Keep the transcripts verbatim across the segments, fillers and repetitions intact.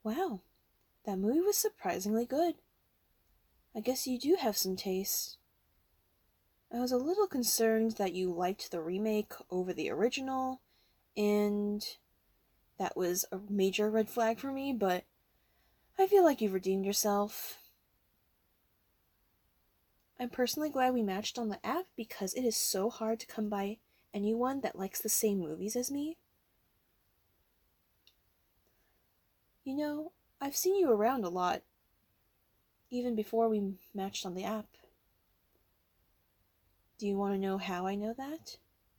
Wow, that movie was surprisingly good. I guess you do have some taste. I was a little concerned that you liked the remake over the original, and that was a major red flag for me, but I feel like you've redeemed yourself. I'm personally glad we matched on the app because it is so hard to come by anyone that likes the same movies as me. You know, I've seen you around a lot, even before we matched on the app. Do you want to know how I know that?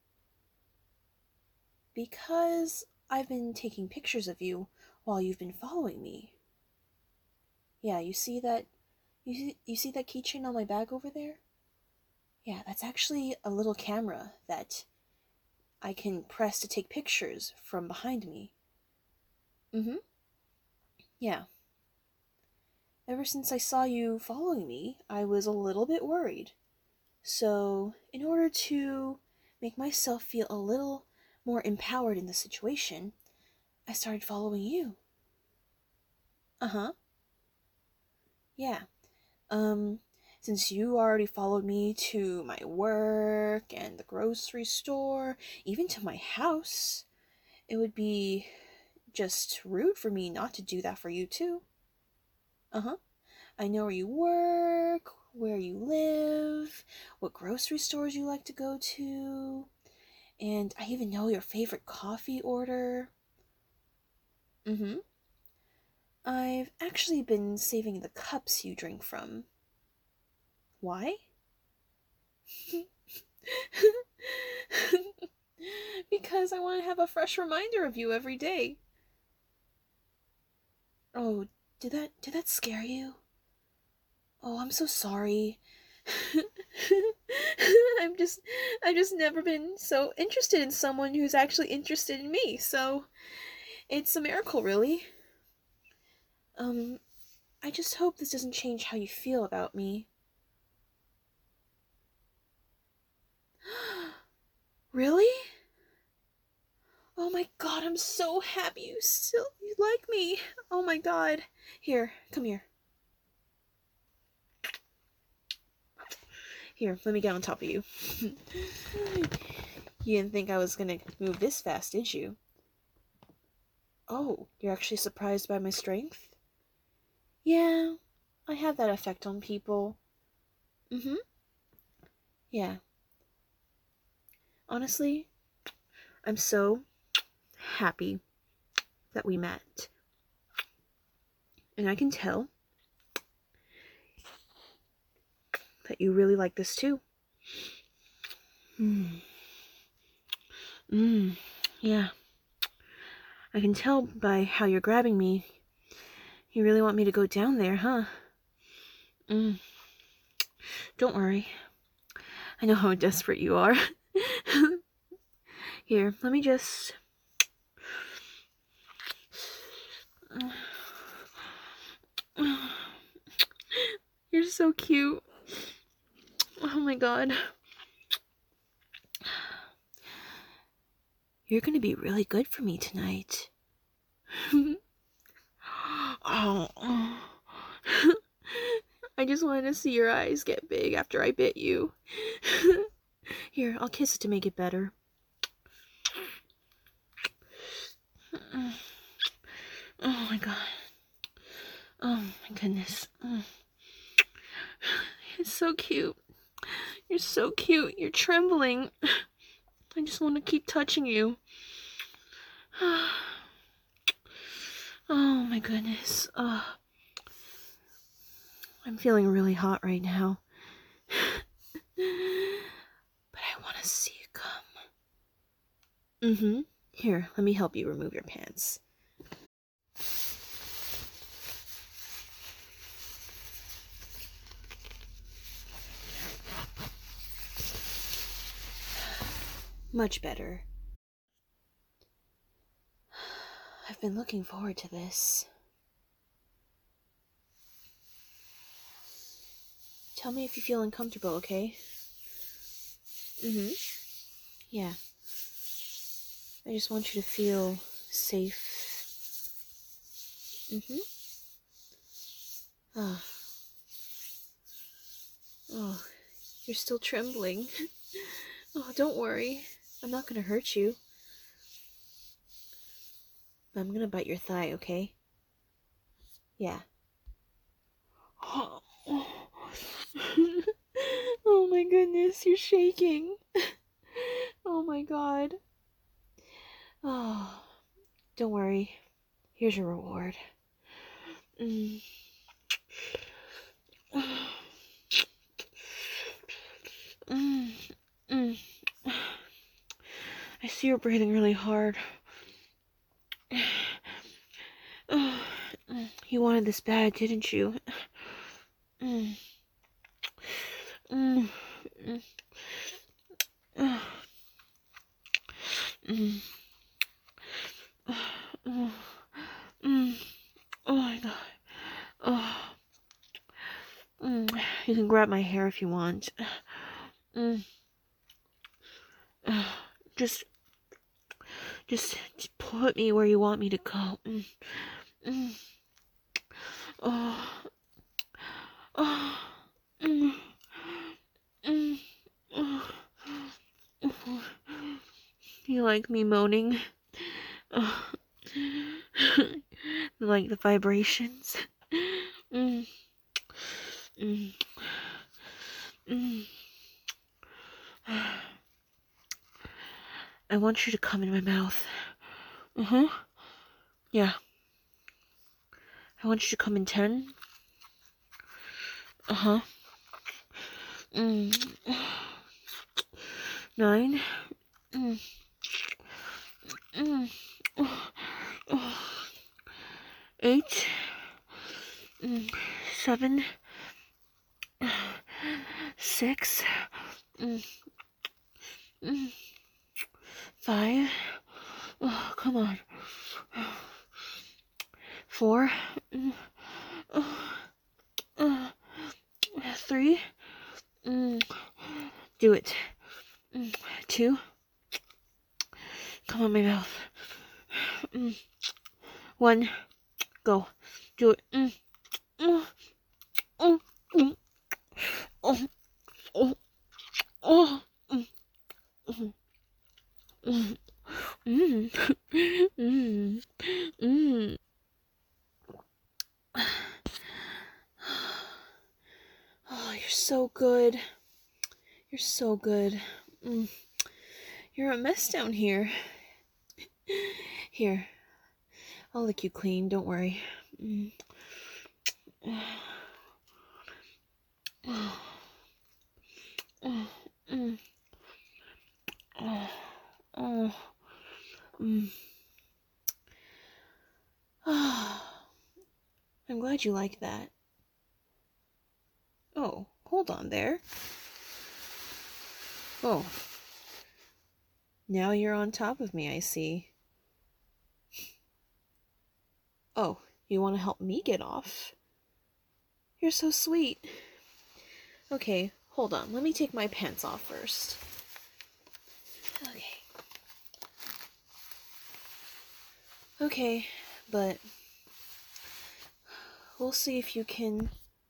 Because I've been taking pictures of you while you've been following me. Yeah, you see that you see, you see that keychain on my bag over there? Yeah, that's actually a little camera that I can press to take pictures from behind me. Mm-hmm. Yeah. Ever since I saw you following me, I was a little bit worried. So, in order to make myself feel a little more empowered in the situation, I started following you. Uh-huh. Yeah. Um, since you already followed me to my work and the grocery store, even to my house, it would be just rude for me not to do that for you too. Uh-huh. I know where you work, where you live, what grocery stores you like to go to, and I even know your favorite coffee order. Mm-hmm. I've actually been saving the cups you drink from. Why? Because I want to have a fresh reminder of you every day. Oh, did that did that scare you? Oh, I'm so sorry. I'm just I've just never been so interested in someone who's actually interested in me. So, it's a miracle, really. Um, I just hope this doesn't change how you feel about me. Really? Oh my god, I'm so happy you still you like me. Oh my god. Here, come here. Here, let me get on top of you. You didn't think I was gonna move this fast, did you? Oh, you're actually surprised by my strength? Yeah, I have that effect on people. Mm-hmm. Yeah. Honestly, I'm so happy that we met. And I can tell that you really like this too. Mmm. Mmm. Yeah. I can tell by how you're grabbing me. You really want me to go down there, huh? Mmm. Don't worry. I know how desperate you are. Here, let me just... You're so cute. Oh my god. You're gonna be really good for me tonight. Oh. I just wanted to see your eyes get big after I bit you. Here, I'll kiss it to make it better. Oh my god. Oh my goodness. It's so cute. You're so cute. You're trembling. I just want to keep touching you. Oh my goodness. Oh. I'm feeling really hot right now. But I want to see you come. Mm-hmm. Here, let me help you remove your pants. Much better. I've been looking forward to this. Tell me if you feel uncomfortable, okay? Mm-hmm. Yeah. I just want you to feel safe Mm-hmm. Oh. Oh, you're still trembling. Oh, don't worry. I'm not gonna hurt you. I'm gonna bite your thigh, okay? Yeah. Oh, oh my goodness, you're shaking. Oh my god. Oh, don't worry. Here's your reward. Mm. Mm. Mm. I see you're breathing really hard. You wanted this bad, didn't you? Mm. Mm. Mm. Mm. Mm. Mm. Oh my god. Oh. Mm. You can grab my hair if you want. Mm. Just, just, just put me where you want me to go. Mm. Mm. Oh. Oh. Mm. Mm. Oh. You like me moaning? Oh. Like the vibrations? Mm. Mm. Mm. I want you to come in my mouth. Uh-huh. Yeah. I want you to come in ten. Uh-huh. Mm. Nine. Mm. Mm. Oh. Eight. Mm. Seven. Six. Mm. Mm. Five. Oh, come on. Four. Mm. Oh. Uh. Three. Mm. Do it. Mm. Two. Come on, my mouth. Mm. One. Go. Do it. Mm. Mm. Mm. Mm. Oh. Oh. Oh. Mm. Mm. Mm. Mm. Mm. Mm. Oh, you're so good. You're so good. Mm. You're a mess down here. Here. I'll lick you clean, don't worry. Mm. Oh. Oh. Mm. Oh. Oh. Mm. Oh. I'm glad you like that. Oh, hold on there. Oh. Now you're on top of me, I see. Oh, you want to help me get off? You're so sweet. Okay, hold on. Let me take my pants off first. Okay. Okay, but we'll see if you can...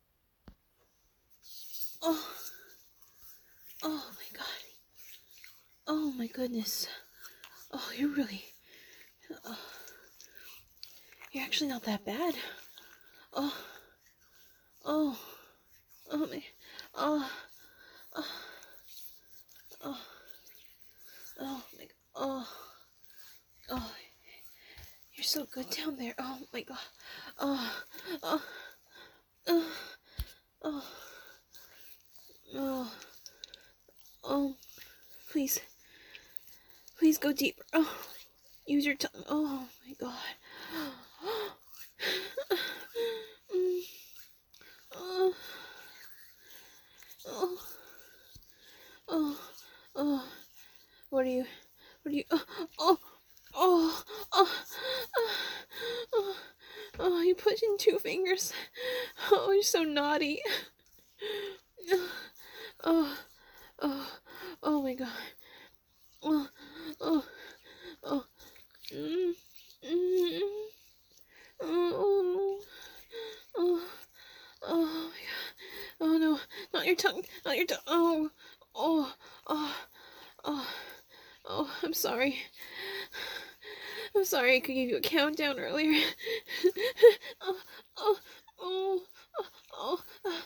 Oh. Oh my god. Oh my goodness. Oh, you're really... Oh. You're actually not that bad. Oh. Oh. Oh my... Oh. Oh. Oh. Oh my god. Oh. Oh. You're so good down there. Oh my god. Oh. Oh. Oh. Oh. Oh. Oh. Please. Please go deeper. Oh. Use your tongue. Oh my god. Mm. Oh. Oh. Oh. Oh. What are you? What are you? Oh. Oh. Oh. Oh. Oh. Oh. You put in two fingers. Oh, you're so naughty. Oh. Oh. Oh my god. Oh. Oh. Oh. Mm. Mm. Oh. Not your tongue. Not your tongue. Oh, oh, oh, oh, oh. I'm sorry. I'm sorry I could give you a countdown earlier. oh, oh, oh, oh, oh,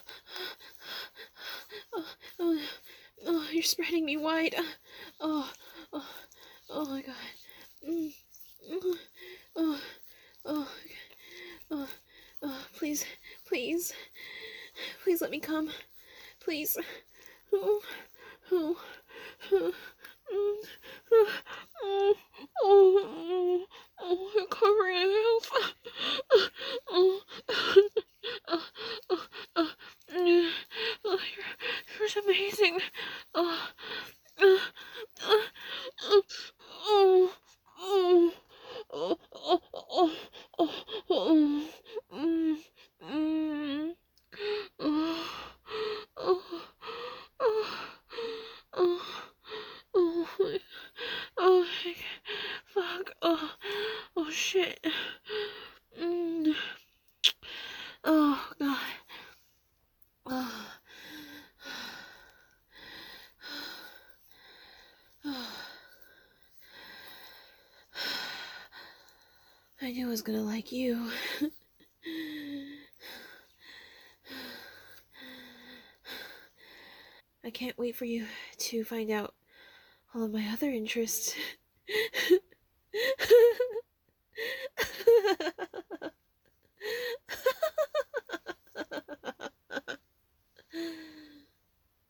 oh, oh, oh, you're spreading me wide. Oh, oh, oh my God. Mm, mm, oh, oh, oh, oh, please, please, please let me come. Please. Oh, oh, oh, oh, oh, oh, oh, you're covering my mouth. Oh, oh, oh, oh, oh, oh, you're, you're amazing. Oh, oh, oh, oh, oh, oh, oh, oh, oh, oh, mm, mm, oh, oh, oh, oh, oh, oh, fuck, oh, oh, shit, mm, oh, God, oh, oh. I knew I was gonna like you. I can't wait for you to find out all of my other interests.